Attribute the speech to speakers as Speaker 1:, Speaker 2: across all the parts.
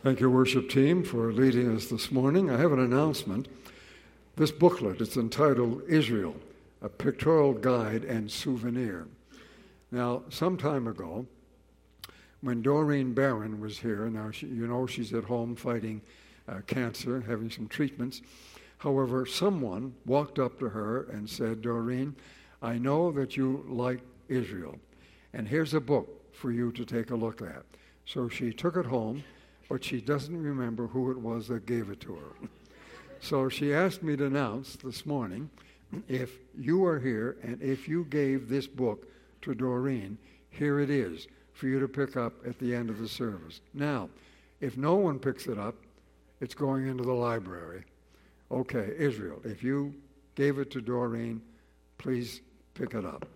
Speaker 1: Thank you, worship team, for leading us this morning. I have an announcement. This booklet is entitled Israel, a Pictorial Guide and Souvenir. Now, some time ago, when Doreen Barron was here, now she's at home fighting cancer, having some treatments. However, someone walked up to her and said, Doreen, I know that you like Israel, and here's a book for you to take a look at. So she took it home, but she doesn't remember who it was that gave it to her. So she asked me to announce this morning, if you are here and if you gave this book to Doreen, here it is for you to pick up at the end of the service. Now, if no one picks it up, it's going into the library. Okay, Israel, if you gave it to Doreen, please pick it up.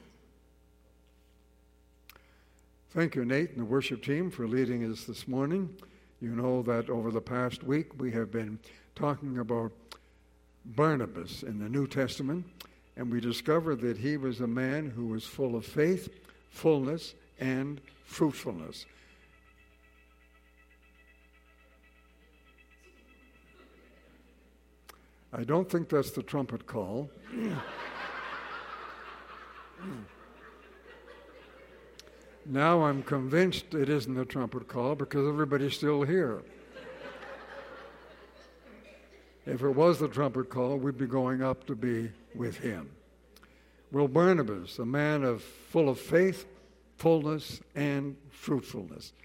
Speaker 1: Thank you, Nate, and the worship team for leading us this morning. You know that over the past week we have been talking about Barnabas in the New Testament, and we discovered that he was a man who was full of faith, fullness, and fruitfulness. I don't think that's the trumpet call. Now I'm convinced it isn't a trumpet call because everybody's still here. If it was the trumpet call, we'd be going up to be with him. Well, Barnabas, a man full of faith, fullness, and fruitfulness.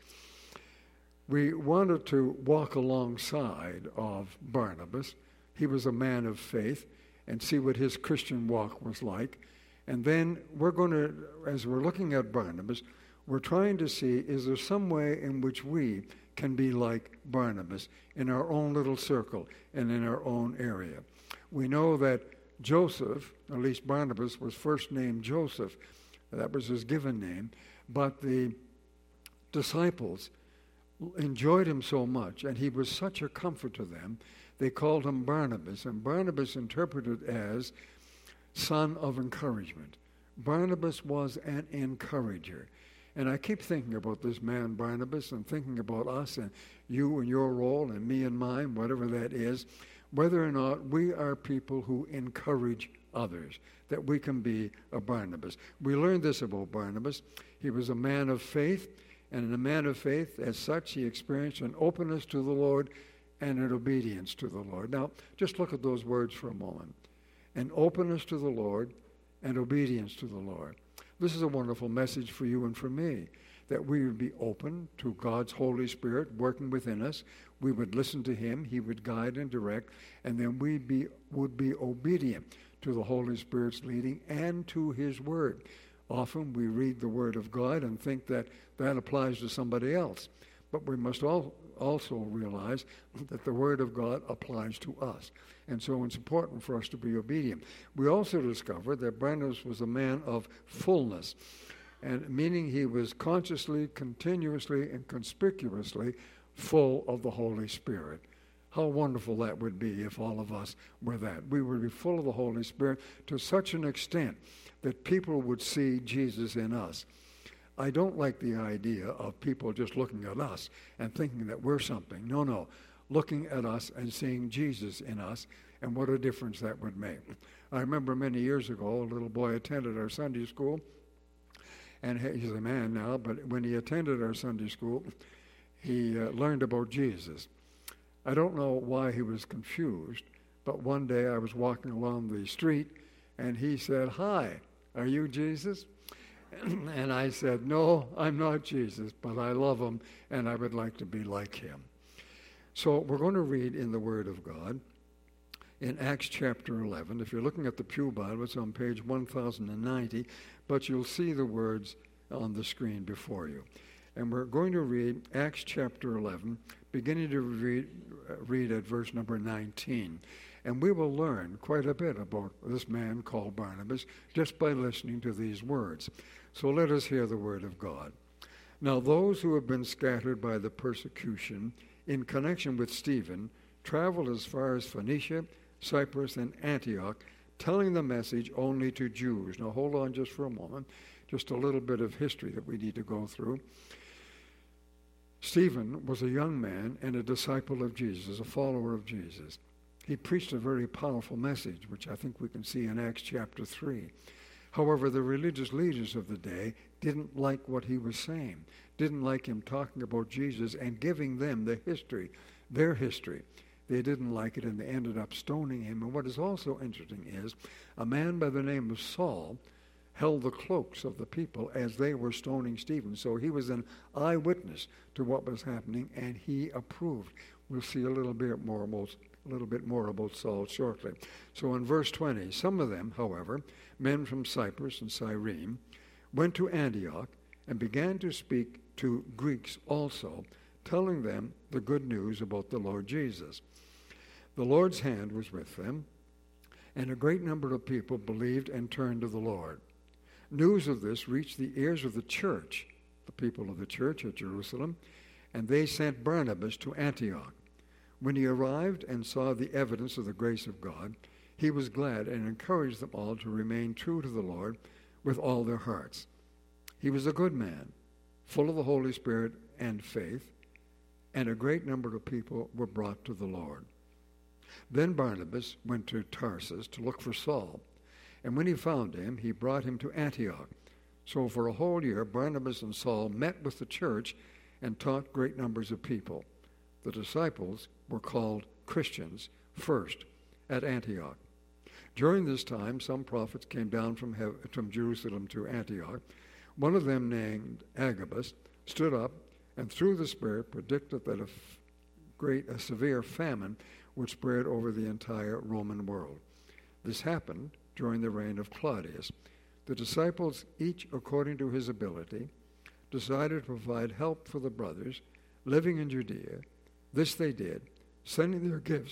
Speaker 1: We wanted to walk alongside of Barnabas. He was a man of faith, and see what his Christian walk was like. And then we're going to, as we're looking at Barnabas, we're trying to see, is there some way in which we can be like Barnabas in our own little circle and in our own area? We know that Joseph, at least Barnabas, was first named Joseph. That was his given name. But the disciples enjoyed him so much, and he was such a comfort to them, they called him Barnabas. And Barnabas interpreted as son of encouragement. Barnabas was an encourager. And I keep thinking about this man, Barnabas, and thinking about us and you and your role and me and mine, whatever that is, whether or not we are people who encourage others, that we can be a Barnabas. We learned this about Barnabas. He was a man of faith, and in a man of faith, as such, he experienced an openness to the Lord and an obedience to the Lord. Now, just look at those words for a moment. An openness to the Lord and obedience to the Lord. This is a wonderful message for you and for me, that we would be open to God's Holy Spirit working within us. We would listen to him, he would guide and direct, and then we would be obedient to the Holy Spirit's leading and to his word. Often we read the word of God and think that that applies to somebody else, but we must also realize that the word of God applies to us. And so it's important for us to be obedient. We also discovered that Barnabas was a man of fullness, and meaning he was consciously, continuously, and conspicuously full of the Holy Spirit. How wonderful that would be if all of us were that. We would be full of the Holy Spirit to such an extent that people would see Jesus in us. I don't like the idea of people just looking at us and thinking that we're something. No. Looking at us and seeing Jesus in us, and what a difference that would make. I remember many years ago, a little boy attended our Sunday school, and he's a man now, but when he attended our Sunday school, he learned about Jesus. I don't know why he was confused, but one day I was walking along the street, and he said, "Hi, are you Jesus?" And I said, "No, I'm not Jesus, but I love him, and I would like to be like him." So we're going to read in the Word of God in Acts chapter 11. If you're looking at the Pew Bible, it's on page 1090, but you'll see the words on the screen before you. And we're going to read Acts chapter 11, beginning to read at verse number 19. And we will learn quite a bit about this man called Barnabas just by listening to these words. So let us hear the word of God. Now those who have been scattered by the persecution in connection with Stephen traveled as far as Phoenicia, Cyprus, and Antioch, telling the message only to Jews. Now hold on just for a moment. Just a little bit of history that we need to go through. Stephen was a young man and a disciple of Jesus, a follower of Jesus. He preached a very powerful message, which I think we can see in Acts chapter 3. However, the religious leaders of the day didn't like what he was saying, didn't like him talking about Jesus and giving them their history. They didn't like it, and they ended up stoning him. And what is also interesting is a man by the name of Saul held the cloaks of the people as they were stoning Stephen. So he was an eyewitness to what was happening, and he approved. We'll see a little bit more about Saul shortly. So in verse 20, some of them, however, men from Cyprus and Cyrene, went to Antioch and began to speak to Greeks also, telling them the good news about the Lord Jesus. The Lord's hand was with them, and a great number of people believed and turned to the Lord. News of this reached the ears of the church, the people of the church at Jerusalem, and they sent Barnabas to Antioch. When he arrived and saw the evidence of the grace of God, he was glad and encouraged them all to remain true to the Lord with all their hearts. He was a good man, full of the Holy Spirit and faith, and a great number of people were brought to the Lord. Then Barnabas went to Tarsus to look for Saul, and when he found him, he brought him to Antioch. So for a whole year, Barnabas and Saul met with the church and taught great numbers of people. The disciples were called Christians first at Antioch. During this time, some prophets came down from Jerusalem to Antioch. One of them, named Agabus, stood up and through the Spirit predicted that a severe famine would spread over the entire Roman world. This happened during the reign of Claudius. The disciples, each according to his ability, decided to provide help for the brothers living in Judea. This they did, sending their gifts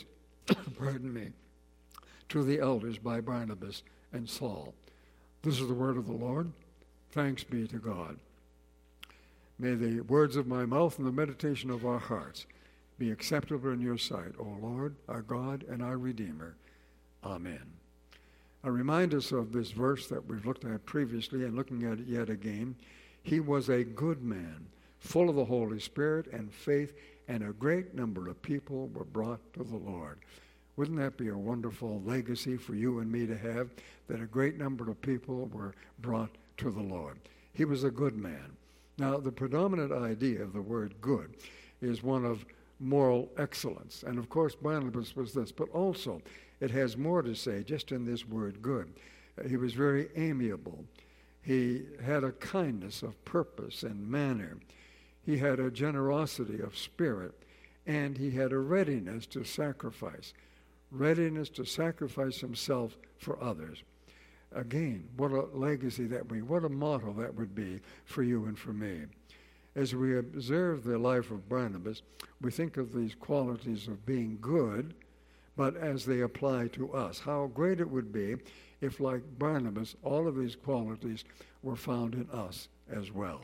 Speaker 1: to the elders by Barnabas and Saul. This is the word of the Lord. Thanks be to God. May the words of my mouth and the meditation of our hearts be acceptable in your sight, O Lord, our God and our Redeemer. Amen. I remind us of this verse that we've looked at previously and looking at it yet again. He was a good man, full of the Holy Spirit and faith, and a great number of people were brought to the Lord. Wouldn't that be a wonderful legacy for you and me to have, that a great number of people were brought to the Lord? He was a good man. Now, the predominant idea of the word good is one of moral excellence. And of course, Barnabas was this, but also it has more to say just in this word good. He was very amiable. He had a kindness of purpose and manner. He had a generosity of spirit, and he had a readiness to sacrifice himself for others. Again, what a legacy what a motto that would be for you and for me. As we observe the life of Barnabas, we think of these qualities of being good, but as they apply to us, how great it would be if, like Barnabas, all of these qualities were found in us as well.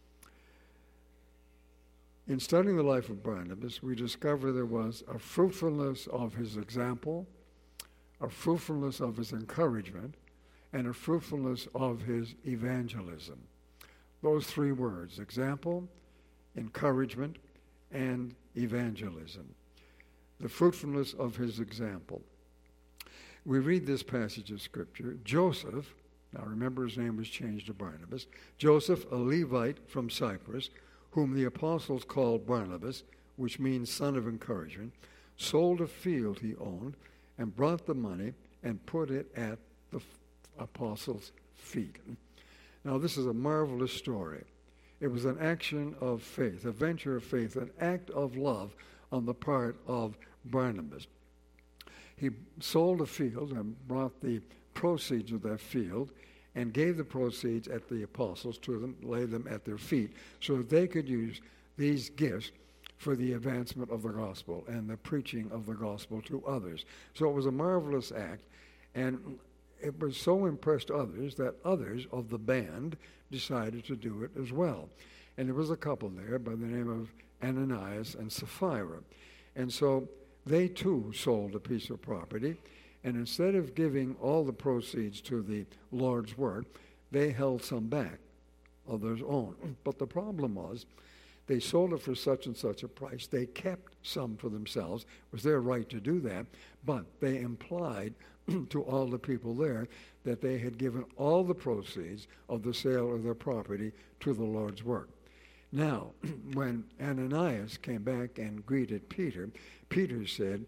Speaker 1: In studying the life of Barnabas, we discover there was a fruitfulness of his example, a fruitfulness of his encouragement, and a fruitfulness of his evangelism. Those three words: example, encouragement, and evangelism. The fruitfulness of his example. We read this passage of Scripture. Joseph, now remember his name was changed to Barnabas, Joseph, a Levite from Cyprus, whom the apostles called Barnabas, which means son of encouragement, sold a field he owned and brought the money and put it at the apostles' feet. Now, this is a marvelous story. It was an action of faith, a venture of faith, an act of love on the part of Barnabas. He sold a field and brought the proceeds of that field and gave the proceeds at the apostles to them, laid them at their feet, so that they could use these gifts for the advancement of the gospel and the preaching of the gospel to others. So it was a marvelous act, and it was so impressed others that others of the band decided to do it as well. And there was a couple there by the name of Ananias and Sapphira. And so they too sold a piece of property, and instead of giving all the proceeds to the Lord's work, they held some back of their own. But the problem was They sold it for such and such a price. They kept some for themselves. It was their right to do that, but they implied to all the people there that they had given all the proceeds of the sale of their property to the Lord's work. Now, when Ananias came back and greeted Peter, Peter said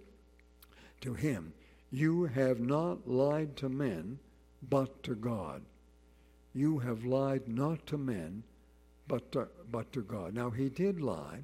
Speaker 1: to him, "You have not lied to men, but to God. You have lied not to men, but to God." Now, he did lie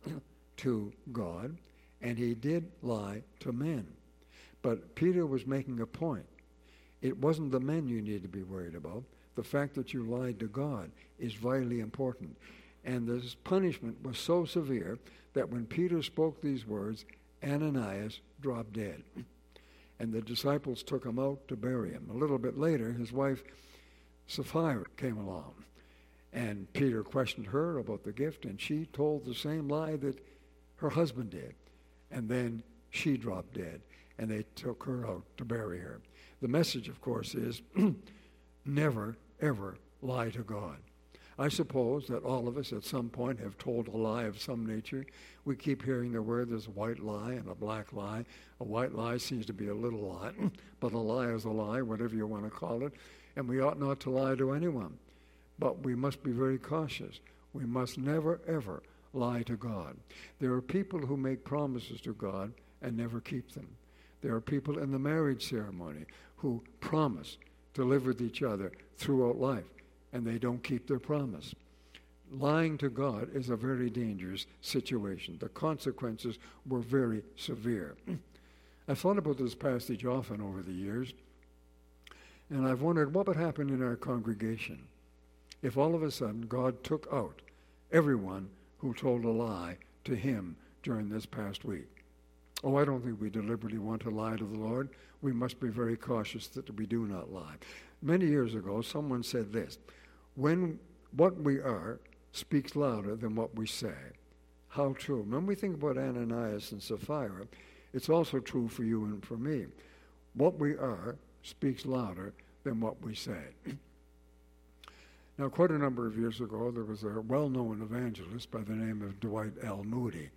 Speaker 1: to God, and he did lie to men. But Peter was making a point. It wasn't the men you need to be worried about. The fact that you lied to God is vitally important. And this punishment was so severe that when Peter spoke these words, Ananias dropped dead. And the disciples took him out to bury him. A little bit later, his wife Sapphira came along. And Peter questioned her about the gift, and she told the same lie that her husband did. And then she dropped dead, and they took her out to bury her. The message, of course, is never, ever lie to God. I suppose that all of us at some point have told a lie of some nature. We keep hearing the word, there's a white lie and a black lie. A white lie seems to be a little lie, but a lie is a lie, whatever you want to call it. And we ought not to lie to anyone. But we must be very cautious. We must never, ever lie to God. There are people who make promises to God and never keep them. There are people in the marriage ceremony who promise to live with each other throughout life, and they don't keep their promise. Lying to God is a very dangerous situation. The consequences were very severe. I've thought about this passage often over the years, and I've wondered what would happen in our congregation if all of a sudden God took out everyone who told a lie to him during this past week. Oh, I don't think we deliberately want to lie to the Lord. We must be very cautious that we do not lie. Many years ago, someone said this: when what we are speaks louder than what we say. How true. When we think about Ananias and Sapphira, it's also true for you and for me. What we are speaks louder than what we say. Now, quite a number of years ago, there was a well-known evangelist by the name of Dwight L. Moody.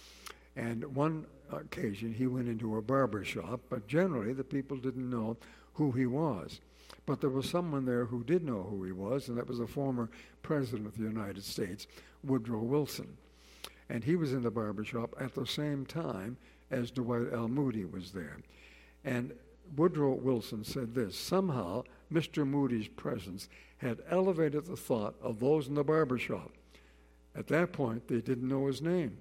Speaker 1: And one occasion, he went into a barber shop, but generally the people didn't know who he was. But there was someone there who did know who he was, and that was the former president of the United States, Woodrow Wilson. And he was in the barber shop at the same time as Dwight L. Moody was there. And Woodrow Wilson said this: somehow Mr. Moody's presence had elevated the thought of those in the barber shop. At that point, they didn't know his name.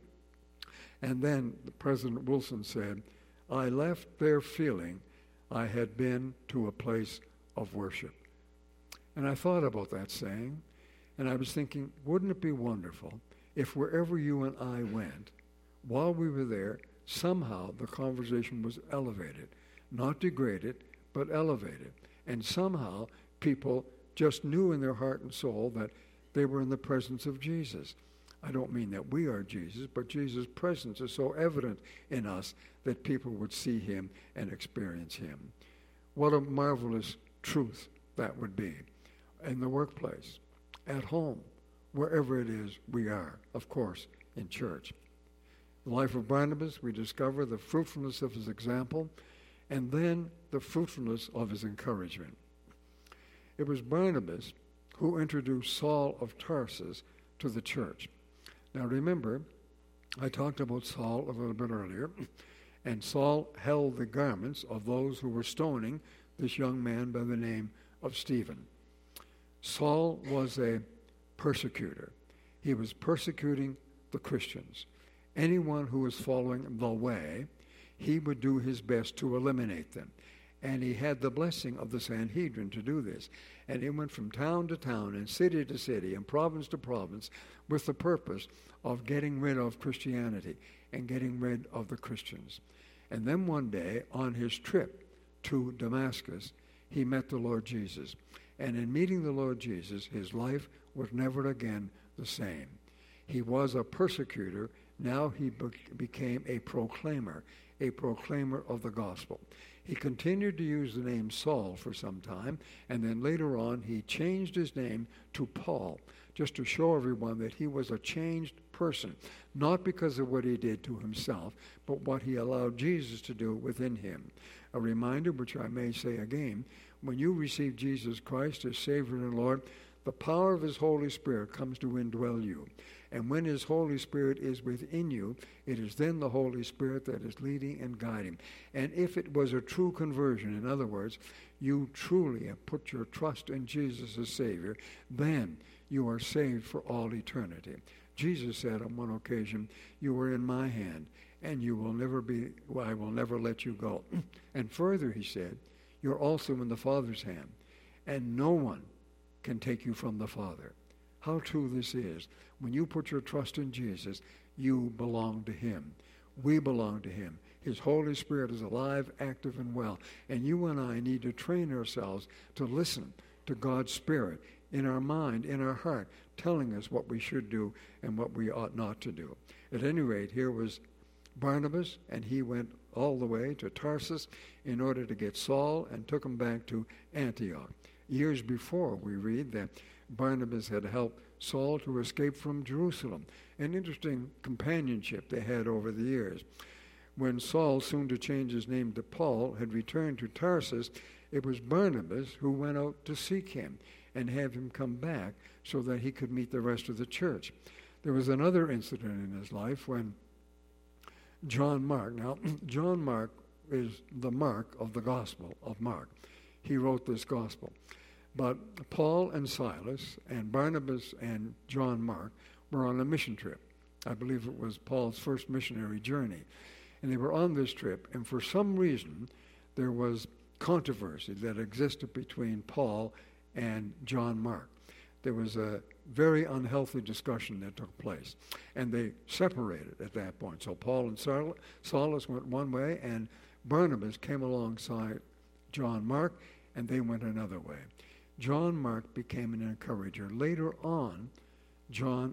Speaker 1: And then President Wilson said, "I left there feeling I had been to a place of worship." And I thought about that saying, and I was thinking, wouldn't it be wonderful if wherever you and I went, while we were there, somehow the conversation was elevated, not degraded, but elevated. And somehow people just knew in their heart and soul that they were in the presence of Jesus. I don't mean that we are Jesus, but Jesus' presence is so evident in us that people would see him and experience him. What a marvelous truth that would be. In the workplace, at home, wherever it is we are, of course, in church. The life of Barnabas, we discover the fruitfulness of his example, and then the fruitfulness of his encouragement. It was Barnabas who introduced Saul of Tarsus to the church. Now remember, I talked about Saul a little bit earlier, and Saul held the garments of those who were stoning this young man by the name of Stephen. Saul was a persecutor. He was persecuting the Christians. Anyone who was following the way, he would do his best to eliminate them. And he had the blessing of the Sanhedrin to do this. And he went from town to town and city to city and province to province with the purpose of getting rid of Christianity and getting rid of the Christians. And then one day, on his trip to Damascus, he met the Lord Jesus. And in meeting the Lord Jesus, his life was never again the same. He was a persecutor. Now he became a proclaimer of the gospel. He continued to use the name Saul for some time, and then later on he changed his name to Paul, just to show everyone that he was a changed person, not because of what he did to himself, but what he allowed Jesus to do within him. A reminder, which I may say again, when you receive Jesus Christ as Savior and Lord, the power of his Holy Spirit comes to indwell you. And when his Holy Spirit is within you, it is then the Holy Spirit that is leading and guiding. And if it was a true conversion, in other words, you truly have put your trust in Jesus as Savior, then you are saved for all eternity. Jesus said on one occasion, "You are in my hand, and you will never be, well, I will never let you go." And further, he said, "You're also in the Father's hand, and no one can take you from the Father." How true this is. When you put your trust in Jesus, you belong to him. We belong to him. His Holy Spirit is alive, active, and well. And you and I need to train ourselves to listen to God's Spirit in our mind, in our heart, telling us what we should do and what we ought not to do. At any rate, here was Barnabas, and he went all the way to Tarsus in order to get Saul and took him back to Antioch. Years before, we read that Barnabas had helped Saul to escape from Jerusalem. An interesting companionship they had over the years. When Saul, soon to change his name to Paul, had returned to Tarsus, it was Barnabas who went out to seek him and have him come back so that he could meet the rest of the church. There was another incident in his life when John Mark, now John Mark is the Mark of the Gospel of Mark. He wrote this gospel. But Paul and Silas and Barnabas and John Mark were on a mission trip. I believe it was Paul's first missionary journey. And they were on this trip, and for some reason, there was controversy that existed between Paul and John Mark. There was a very unhealthy discussion that took place, and they separated at that point. So Paul and Silas went one way, and Barnabas came alongside John Mark, and they went another way. John Mark became an encourager. Later on, John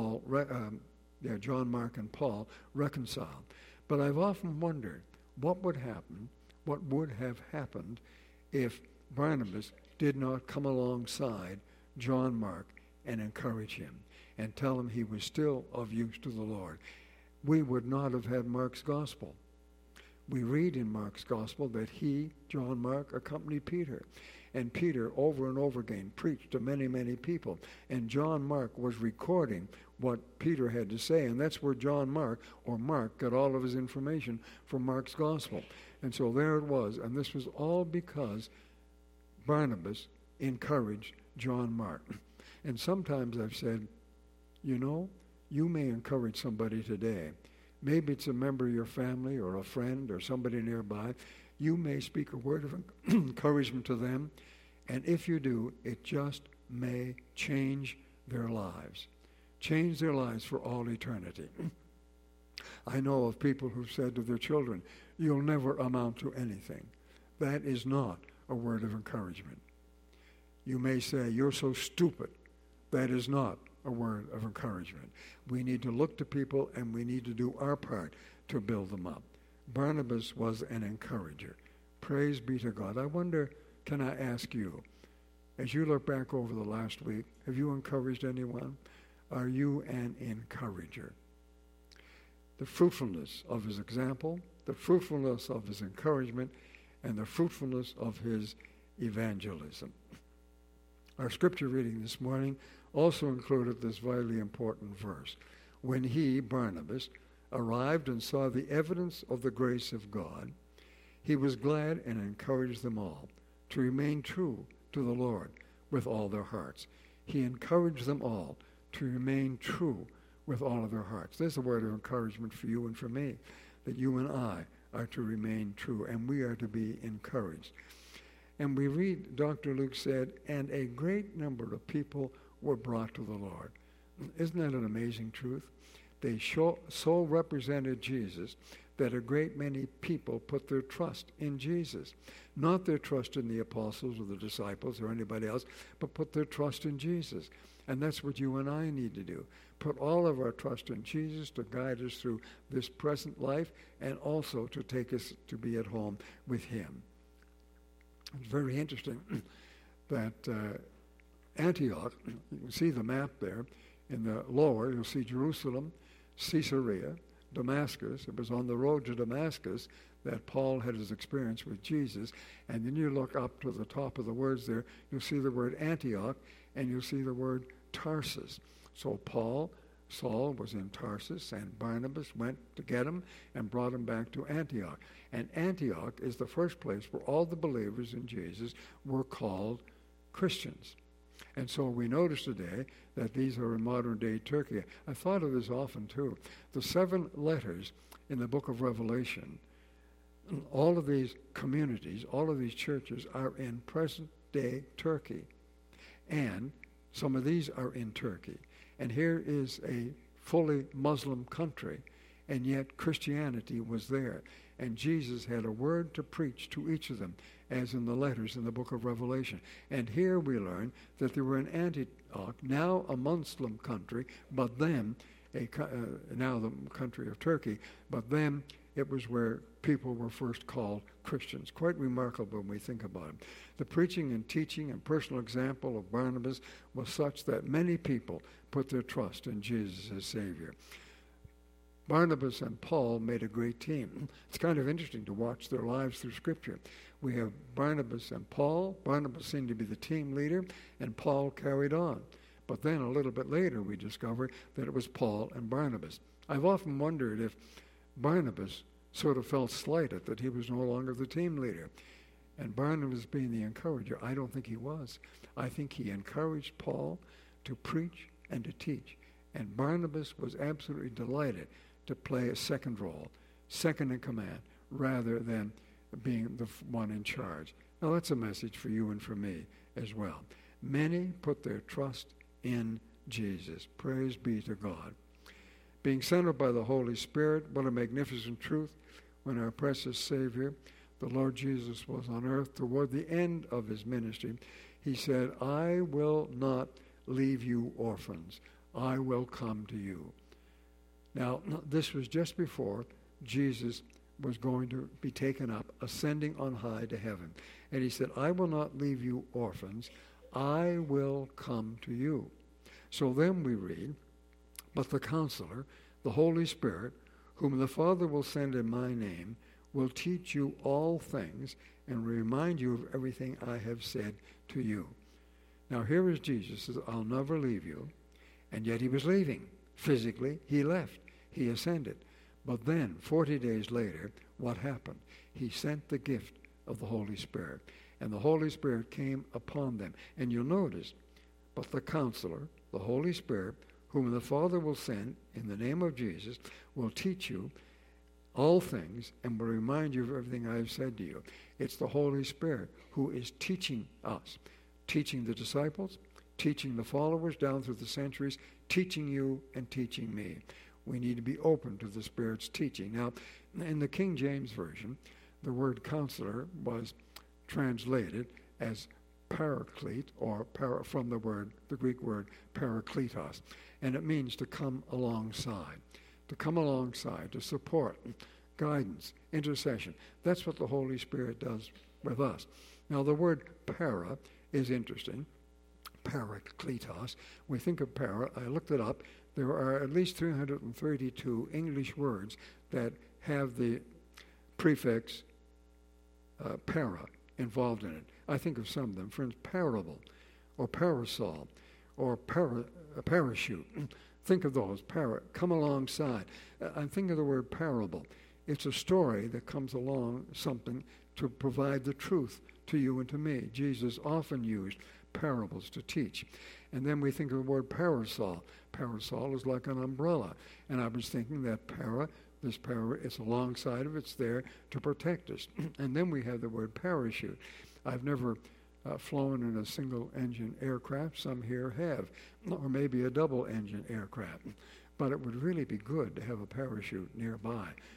Speaker 1: Mark and Paul reconciled. But I've often wondered what would have happened if Barnabas did not come alongside John Mark and encourage him and tell him he was still of use to the Lord. We would not have had Mark's gospel. We read in Mark's gospel that he, John Mark, accompanied Peter. And Peter, over and over again, preached to many, many people. And John Mark was recording what Peter had to say. And that's where John Mark, or Mark, got all of his information from Mark's gospel. And so there it was. And this was all because Barnabas encouraged John Mark. And sometimes I've said, you may encourage somebody today. Maybe it's a member of your family or a friend or somebody nearby. You may speak a word of encouragement to them, and if you do, it just may change their lives. Change their lives for all eternity. I know of people who've said to their children, "You'll never amount to anything." That is not a word of encouragement. You may say, "You're so stupid." That is not a word of encouragement. We need to look to people, and we need to do our part to build them up. Barnabas was an encourager. Praise be to God. I wonder, can I ask you, as you look back over the last week, have you encouraged anyone? Are you an encourager? The fruitfulness of his example, the fruitfulness of his encouragement, and the fruitfulness of his evangelism. Our scripture reading this morning also included this vitally important verse. When he, Barnabas, arrived and saw the evidence of the grace of God, he was glad and encouraged them all to remain true to the Lord with all their hearts. He encouraged them all to remain true with all of their hearts. There's a word of encouragement for you and for me, that you and I are to remain true, and we are to be encouraged. And we read, Dr. Luke said, and a great number of people were brought to the Lord. Isn't that an amazing truth? They so represented Jesus that a great many people put their trust in Jesus. Not their trust in the apostles or the disciples or anybody else, but put their trust in Jesus. And that's what you and I need to do. Put all of our trust in Jesus to guide us through this present life and also to take us to be at home with him. It's very interesting that Antioch, you can see the map there, In the lower, you'll see Jerusalem, Caesarea, Damascus. It was on the road to Damascus that Paul had his experience with Jesus. And then you look up to the top of the words there, you'll see the word Antioch, and you'll see the word Tarsus. So Saul was in Tarsus, and Barnabas went to get him and brought him back to Antioch. And Antioch is the first place where all the believers in Jesus were called Christians. And so we notice today that these are in modern-day Turkey. I thought of this often, too. The 7 letters in the book of Revelation, all of these communities, all of these churches are in present-day Turkey. And some of these are in Turkey. And here is a fully Muslim country, and yet Christianity was there. And Jesus had a word to preach to each of them, as in the letters in the book of Revelation. And here we learn that they were in Antioch, now a Muslim country, but then now the country of Turkey, but then it was where people were first called Christians. Quite remarkable when we think about it. The preaching and teaching and personal example of Barnabas was such that many people put their trust in Jesus as Savior. Barnabas and Paul made a great team. It's kind of interesting to watch their lives through Scripture. We have Barnabas and Paul. Barnabas seemed to be the team leader, and Paul carried on. But then a little bit later we discover that it was Paul and Barnabas. I've often wondered if Barnabas sort of felt slighted that he was no longer the team leader. And Barnabas being the encourager, I don't think he was. I think he encouraged Paul to preach and to teach. And Barnabas was absolutely delighted to play a second role, second in command, rather than being the one in charge. Now that's a message for you and for me as well. Many put their trust in Jesus. Praise be to God. Being centered by the Holy Spirit, what a magnificent truth when our precious Savior, the Lord Jesus, was on earth toward the end of his ministry. He said, I will not leave you orphans. I will come to you. Now, this was just before Jesus was going to be taken up, ascending on high to heaven. And he said, I will not leave you orphans. I will come to you. So then we read, but the Counselor, the Holy Spirit, whom the Father will send in my name, will teach you all things and remind you of everything I have said to you. Now here is Jesus, says, I'll never leave you. And yet he was leaving. Physically, he left. He ascended. But then, 40 days later, what happened? He sent the gift of the Holy Spirit. And the Holy Spirit came upon them. And you'll notice, but the Counselor, the Holy Spirit, whom the Father will send in the name of Jesus, will teach you all things and will remind you of everything I have said to you. It's the Holy Spirit who is teaching us, teaching the disciples, teaching the followers down through the centuries, teaching you and teaching me. We need to be open to the Spirit's teaching. Now, in the King James Version, the word counselor was translated as paraclete, or from the Greek word parakletos, and it means to come alongside, to support, guidance, intercession. That's what the Holy Spirit does with us. Now, the word para is interesting. Parakletos. When we think of para, I looked it up. There are at least 332 English words that have the prefix para involved in it. I think of some of them. For instance, parable, or parasol, or parachute. Think of those. Come alongside. I'm thinking of the word parable. It's a story that comes along something to provide the truth to you and to me. Jesus often used parables to teach. And then we think of the word parasol. Parasol is like an umbrella. And I was thinking that this para is alongside of it. It's there to protect us. And then we have the word parachute. I've never flown in a single-engine aircraft. Some here have. Or maybe a double-engine aircraft. But it would really be good to have a parachute nearby